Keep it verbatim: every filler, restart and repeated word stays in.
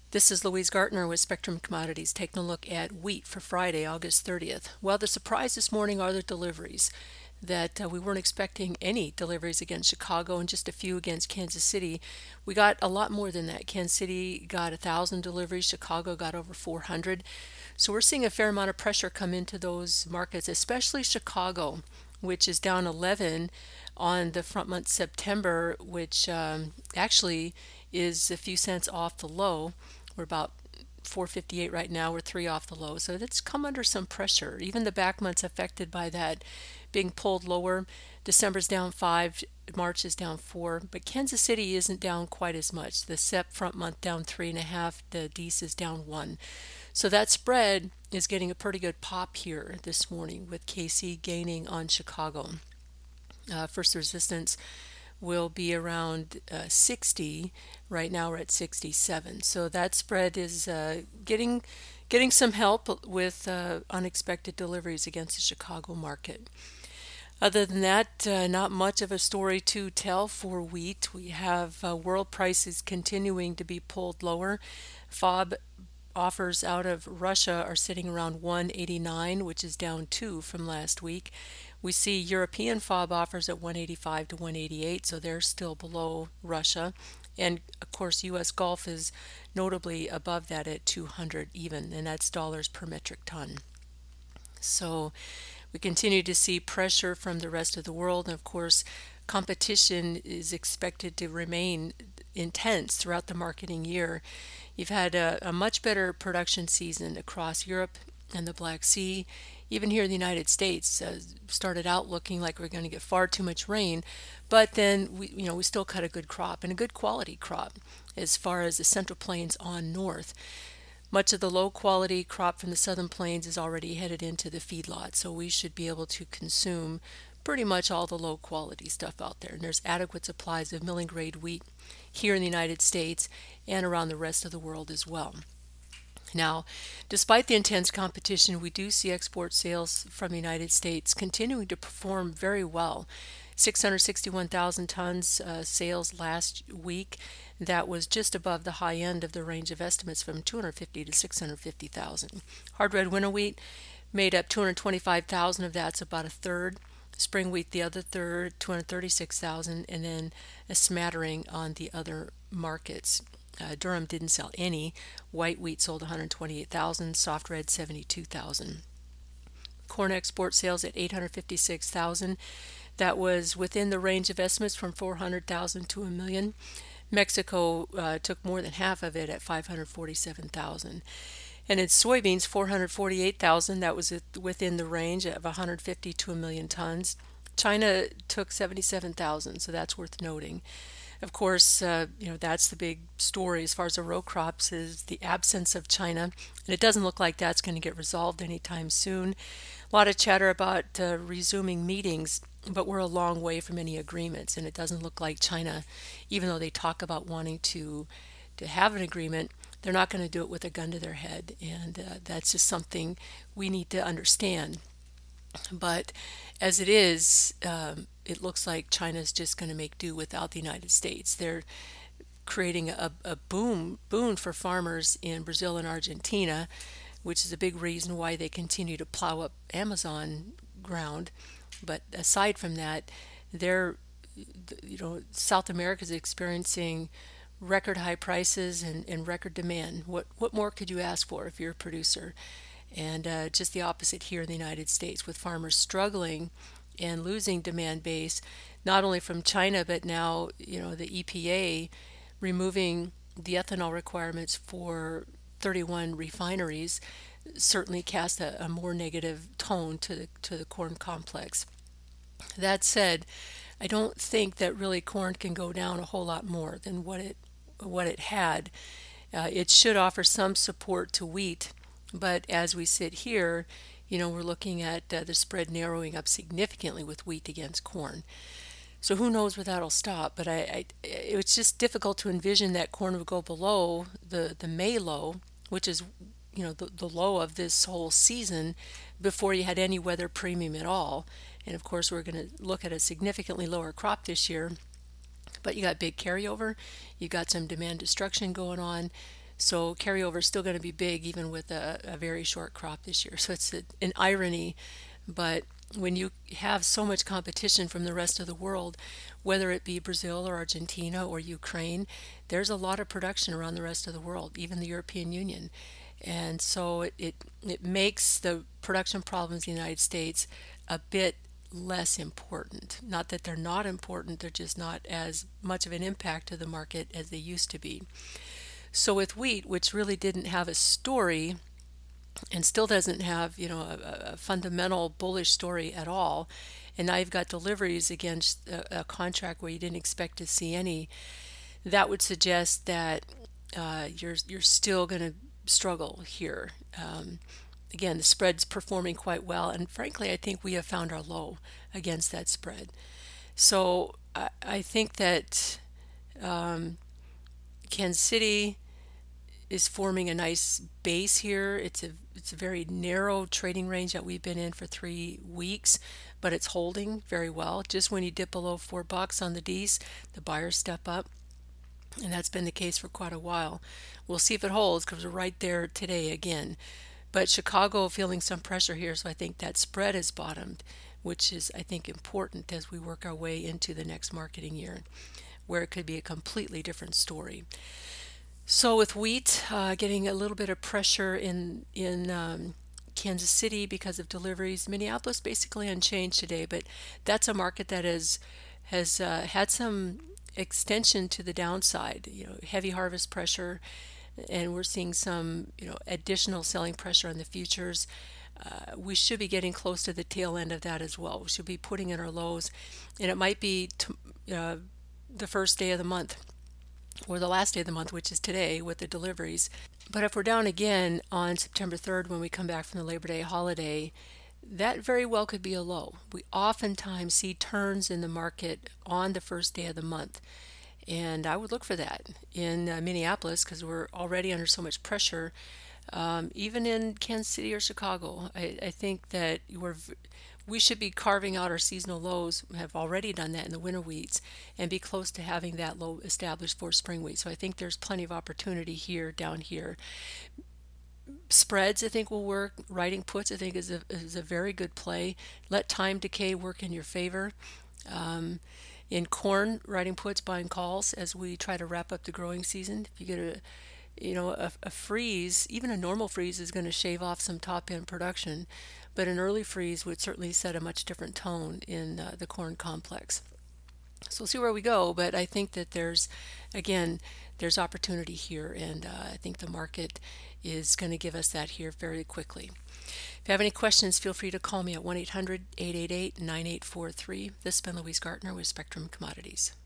This is Louise Gartner with Spectrum Commodities taking a look at wheat for Friday, August thirtieth. Well, the surprise this morning are the deliveries that uh, we weren't expecting any deliveries against Chicago and just a few against Kansas City. We got a lot more than that. Kansas City got a thousand deliveries, Chicago got over four hundred. So we're seeing a fair amount of pressure come into those markets, especially Chicago, which is down eleven on the front month September, which um, actually is a few cents off the low. We're about four fifty-eight right now. We're three off the low. So that's come under some pressure. Even the back month's affected by that being pulled lower. December's down five, March is down four, but Kansas City isn't down quite as much. The S E P front month down three and a half, the D E S is down one. So that spread is getting a pretty good pop here this morning with K C gaining on Chicago. Uh, first resistance will be around uh, sixty. Right now we're at sixty-seven. So that spread is uh, getting getting some help with uh, unexpected deliveries against the Chicago market. Other than that, uh, not much of a story to tell for wheat. We have uh, world prices continuing to be pulled lower. FOB offers out of Russia are sitting around one eighty-nine, which is down two from last week. We see European FOB offers at one eighty-five to one eighty-eight, so they're still below Russia. And of course, U S Gulf is notably above that at two hundred even, and that's dollars per metric ton. So we continue to see pressure from the rest of the world, and of course, competition is expected to remain intense throughout the marketing year. You've had a, a much better production season across Europe and the Black Sea. Even here in the United States, uh, started out looking like we're going to get far too much rain, but then we, you know, we still cut a good crop and a good quality crop as far as the Central Plains on north. Much of the low quality crop from the Southern Plains is already headed into the feedlot, so we should be able to consume pretty much all the low quality stuff out there. And there's adequate supplies of milling grade wheat here in the United States and around the rest of the world as well. Now, despite the intense competition, we do see export sales from the United States continuing to perform very well. six hundred sixty-one thousand tons uh, sales last week. That was just above the high end of the range of estimates from two hundred fifty to six hundred fifty thousand. Hard red winter wheat made up two hundred twenty-five thousand of that's about a third. Spring wheat the other third, two hundred thirty-six thousand, and then a smattering on the other markets. Uh, Durham didn't sell any. White wheat sold one hundred twenty-eight thousand, soft red seventy-two thousand. Corn export sales at eight hundred fifty-six thousand. That was within the range of estimates from four hundred thousand to a million. Mexico uh, took more than half of it at five hundred forty-seven thousand. And in soybeans, four hundred forty-eight thousand, that was within the range of one hundred fifty to a million tons. China took seventy-seven thousand, so that's worth noting. Of course, uh, you know, that's the big story as far as the row crops is the absence of China, and it doesn't look like that's going to get resolved anytime soon. A lot of chatter about uh, resuming meetings, but we're a long way from any agreements, and it doesn't look like China, even though they talk about wanting to to have an agreement, they're not going to do it with a gun to their head, and uh, that's just something we need to understand. But as it is, um, it looks like China's just going to make do without the United States. They're creating a, a boom boon for farmers in Brazil and Argentina, which is a big reason why they continue to plow up Amazon ground. But aside from that, they're you know South America is experiencing record high prices and, and record demand. What what more could you ask for if you're a producer? And uh, just the opposite here in the United States, with farmers struggling and losing demand base, not only from China, but now, you know, the E P A removing the ethanol requirements for thirty-one refineries certainly cast a, a more negative tone to the, to the corn complex. That said, I don't think that really corn can go down a whole lot more than what it what it had. Uh, it should offer some support to wheat, but as we sit here, you know, we're looking at uh, the spread narrowing up significantly with wheat against corn. So who knows where that'll stop? But I, I it's just difficult to envision that corn would go below the the May low, which is you know the, the low of this whole season, before you had any weather premium at all. And of course, we're going to look at a significantly lower crop this year. But you got big carryover, you got some demand destruction going on. So carryover is still going to be big even with a, a very short crop this year. So it's a, an irony, but when you have so much competition from the rest of the world, whether it be Brazil or Argentina or Ukraine, there's a lot of production around the rest of the world, even the European Union. And so it, it, it makes the production problems in the United States a bit less important. Not that they're not important, they're just not as much of an impact to the market as they used to be. So with wheat, which really didn't have a story and still doesn't have, you know, a, a fundamental bullish story at all, and now you've got deliveries against a, a contract where you didn't expect to see any, that would suggest that uh, you're you're still going to struggle here. Um, again, the spread's performing quite well, and frankly, I think we have found our low against that spread. So I, I think that um, Kansas City is forming a nice base here. It's a it's a very narrow trading range that we've been in for three weeks, but it's holding very well. Just when you dip below four bucks on the D's, the buyers step up, and that's been the case for quite a while. We'll see if it holds because we're right there today again. But Chicago feeling some pressure here, so I think that spread has bottomed, which is, I think, important as we work our way into the next marketing year, where it could be a completely different story. So with wheat, uh, getting a little bit of pressure in in um, Kansas City because of deliveries. Minneapolis basically unchanged today, but that's a market that has has uh, had some extension to the downside. You know, heavy harvest pressure, and we're seeing some, you know, additional selling pressure on the futures. Uh, we should be getting close to the tail end of that as well. We should be putting in our lows, and it might be t- uh, the first day of the month or the last day of the month, which is today with the deliveries. But if we're down again on September third when we come back from the Labor Day holiday, that very well could be a low. We oftentimes see turns in the market on the first day of the month. And I would look for that in uh, Minneapolis because we're already under so much pressure. Um, even in Kansas City or Chicago, I, I think that we're we should be carving out our seasonal lows. We have already done that in the winter wheats and be close to having that low established for spring wheat. So I think there's plenty of opportunity here, down here. Spreads, I think, will work. Writing puts, I think, is a, is a very good play. Let time decay work in your favor. Um, in corn, writing puts, buying calls as we try to wrap up the growing season. If you get a you know, a, a freeze, even a normal freeze is going to shave off some top end production, but an early freeze would certainly set a much different tone in uh, the corn complex. So we'll see where we go, but I think that there's, again, there's opportunity here, and uh, I think the market is going to give us that here very quickly. If you have any questions, feel free to call me at one eight hundred, eight eight eight, nine eight four three. This has been Louise Gartner with Spectrum Commodities.